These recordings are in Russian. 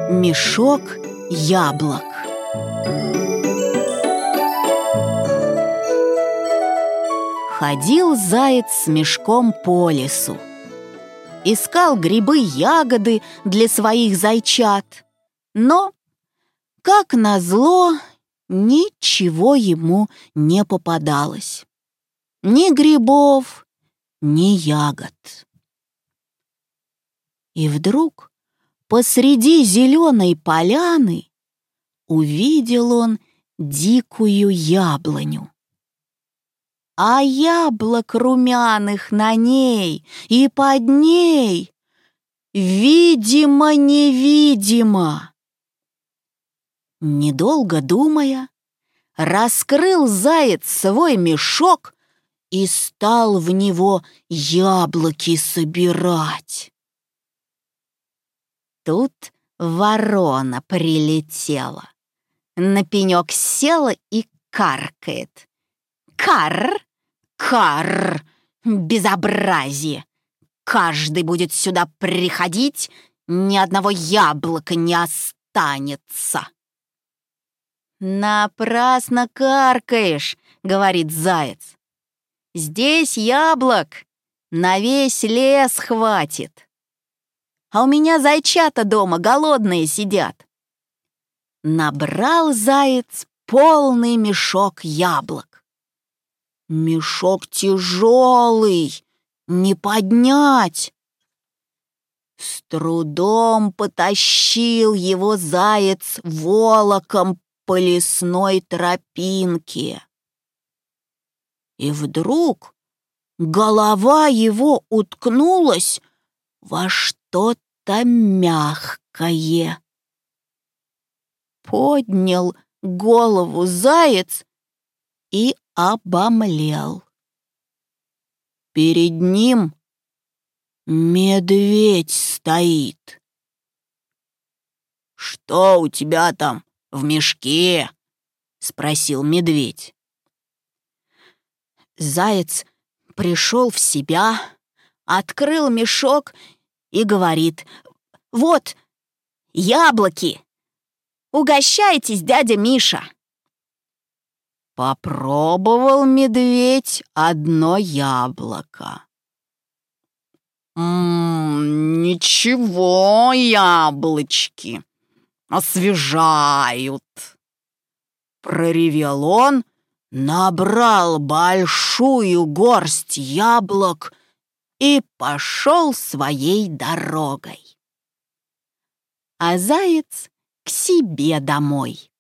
Мешок яблок. Ходил заяц с мешком по лесу. Искал грибы-ягоды для своих зайчат. Но, как назло, ничего ему не попадалось. Ни грибов, ни ягод. И вдруг посреди зеленой поляны увидел он дикую яблоню. А яблок румяных на ней и под ней видимо-невидимо. Недолго думая, раскрыл заяц свой мешок и стал в него яблоки собирать. Тут ворона прилетела, на пенек села и каркает. Карр, карр, безобразие! Каждый будет сюда приходить, ни одного яблока не останется. «Напрасно каркаешь», — говорит заяц. «Здесь яблок на весь лес хватит. А у меня зайчата дома голодные сидят». Набрал заяц полный мешок яблок. Мешок тяжелый, не поднять. С трудом потащил его заяц волоком по лесной тропинке. И вдруг голова его уткнулась во что-то мягкое. Поднял голову заяц и обомлел. Перед ним медведь стоит. «Что у тебя там в мешке?» — спросил медведь. Заяц пришел в себя, открыл мешок и говорит: «Вот, яблоки! Угощайтесь, дядя Миша!» Попробовал медведь одно яблоко. «Ничего, яблочки, освежают!» Проревел он, набрал большую горсть яблок и пошел своей дорогой. А заяц к себе домой.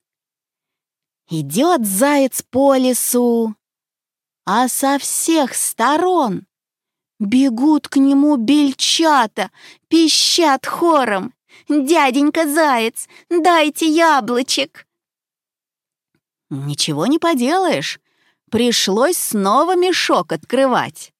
Идет заяц по лесу, а со всех сторон бегут к нему бельчата, пищат хором: «Дяденька заяц, дайте яблочек!» Ничего не поделаешь, пришлось снова мешок открывать.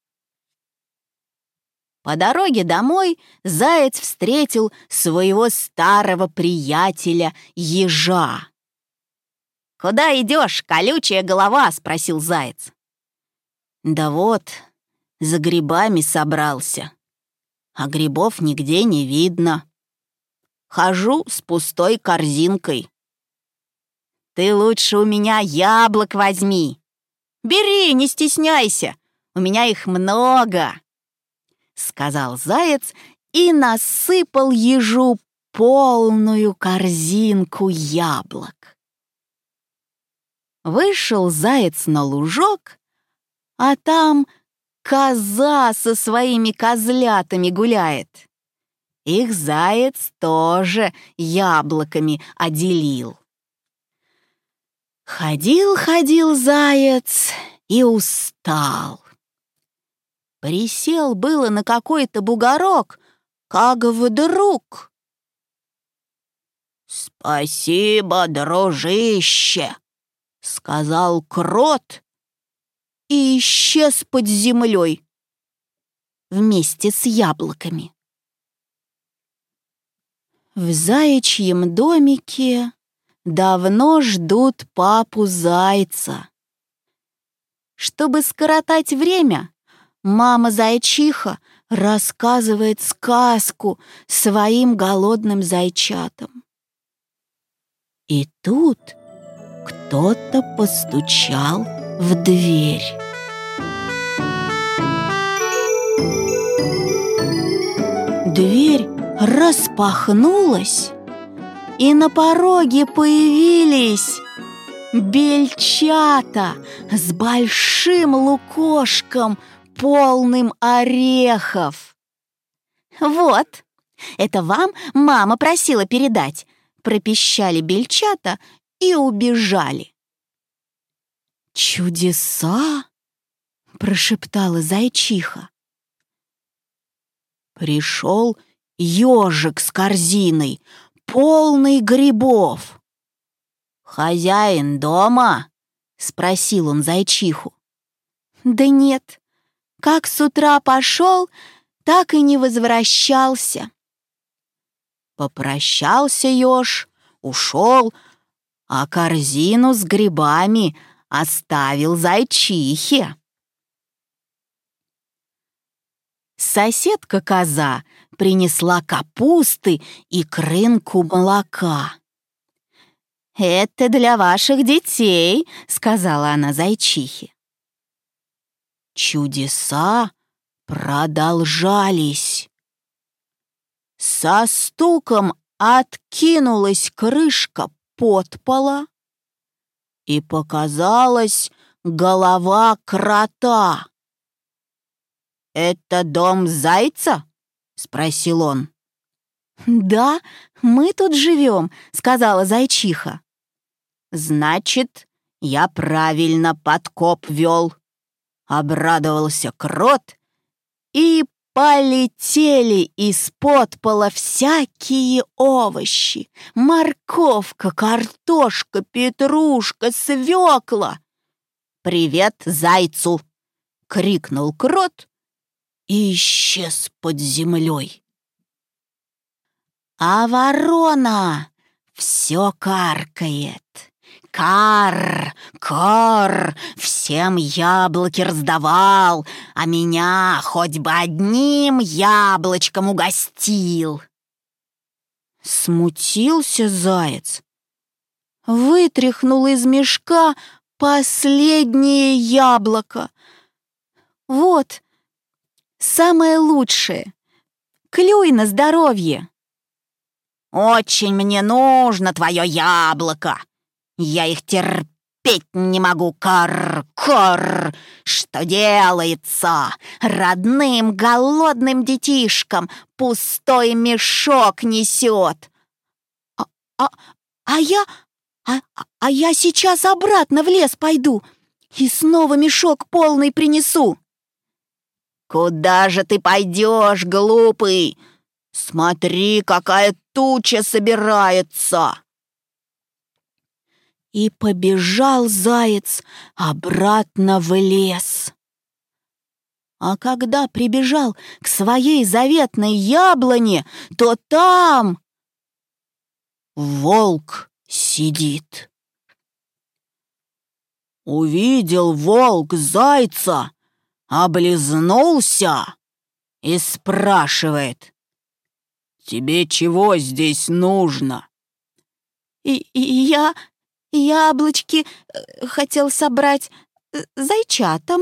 По дороге домой заяц встретил своего старого приятеля ежа. «Куда идешь, колючая голова?» — спросил заяц. «Да вот, за грибами собрался, а грибов нигде не видно. Хожу с пустой корзинкой». «Ты лучше у меня яблок возьми. Бери, не стесняйся, у меня их много», — сказал заяц и насыпал ежу полную корзинку яблок. Вышел заяц на лужок, а там коза со своими козлятами гуляет. Их заяц тоже яблоками оделил. Ходил заяц и устал. Присел было на какой-то бугорок, как вдруг: «Спасибо, дружище!» — сказал крот и исчез под землей вместе с яблоками. В заячьем домике давно ждут папу зайца. Чтобы скоротать время, мама-зайчиха рассказывает сказку своим голодным зайчатам. И тут кто-то постучал в дверь. Дверь распахнулась, и на пороге появились бельчата с большим лукошком, полным орехов. «Вот, это вам мама просила передать», — пропищали бельчата и убежали. «Чудеса!» — прошептала зайчиха. Пришел ежик с корзиной, полной грибов. «Хозяин дома?» — спросил он зайчиху. «Да нет, как с утра пошел, так и не возвращался». Попрощался еж, ушел, а корзину с грибами оставил зайчихе. Соседка-коза принесла капусты и крынку молока. «Это для ваших детей», — сказала она зайчихе. Чудеса продолжались. Со стуком откинулась крышка подпола, и показалась голова крота. «Это дом зайца?» — спросил он. «Да, мы тут живем», — сказала зайчиха. «Значит, я правильно подкоп вел», — обрадовался крот, и полетели из-под пола всякие овощи: морковка, картошка, петрушка, свекла. «Привет зайцу!» — крикнул крот и исчез под землей. А ворона все каркает: «Кар, кор, всем яблоки раздавал, а меня хоть бы одним яблочком угостил». Смутился заяц, вытряхнул из мешка последнее яблоко. «Вот, самое лучшее. Клюй на здоровье». «Очень мне нужно твое яблоко. Я их терпеть не могу, кор-кор. Что делается? Родным голодным детишкам пустой мешок несет». А я сейчас обратно в лес пойду и снова мешок полный принесу». «Куда же ты пойдешь, глупый? Смотри, какая туча собирается!» И побежал заяц обратно в лес. А когда прибежал к своей заветной яблоне, то там волк сидит. Увидел волк зайца, облизнулся и спрашивает: «Тебе чего здесь нужно?» Я яблочки хотел собрать зайчатам».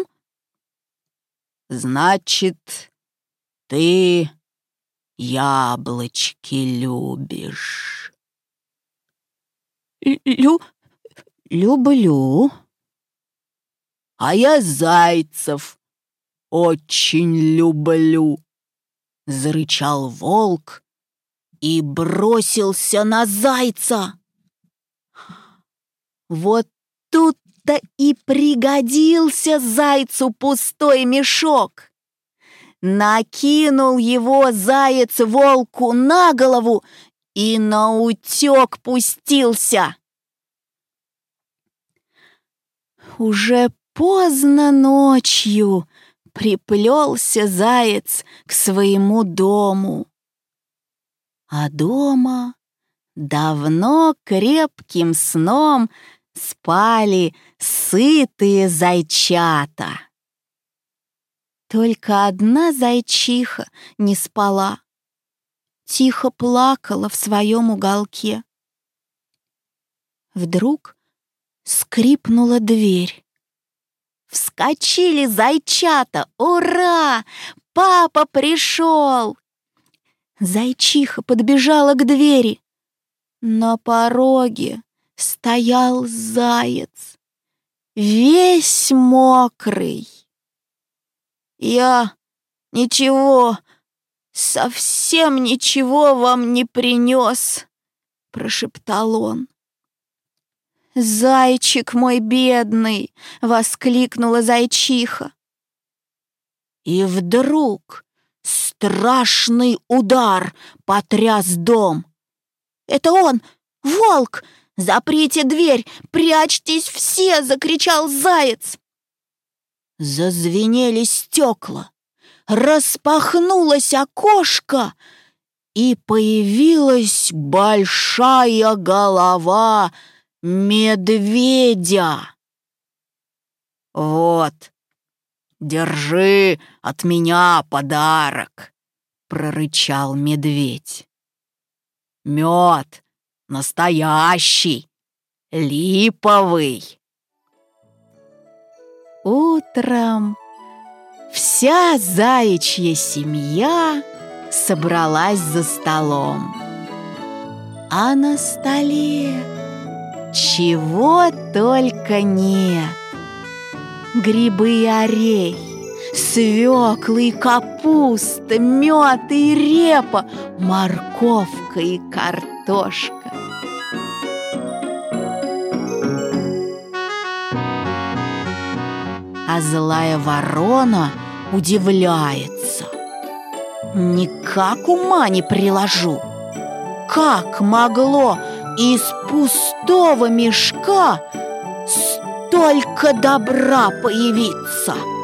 «Значит, ты яблочки любишь?» Люблю. «А я зайцев очень люблю», — зарычал волк и бросился на зайца. Вот тут-то и пригодился зайцу пустой мешок. Накинул его заяц волку на голову и наутек пустился. Уже поздно ночью приплелся заяц к своему дому. А дома давно крепким сном — спали сытые зайчата. Только одна зайчиха не спала, тихо плакала в своем уголке. Вдруг скрипнула дверь. Вскочили зайчата! Ура! Папа пришел! Зайчиха подбежала к двери. На пороге стоял заяц, весь мокрый. «Я ничего, совсем ничего вам не принес», — прошептал он. «Зайчик мой бедный!» — воскликнула зайчиха. И вдруг страшный удар потряс дом. «Это он! Волк! Заприте дверь! Прячьтесь все!» — закричал заяц. Зазвенели стекла, распахнулось окошко, и появилась большая голова медведя. «Вот, держи от меня подарок», — прорычал медведь. «Мед настоящий, липовый». Утром вся заячья семья собралась за столом. А на столе чего только нет. Грибы и орехи, свекла и капуста, мед и репа, морковка и картошка. А злая ворона удивляется. Никак ума не приложу. Как могло из пустого мешка столько добра появиться?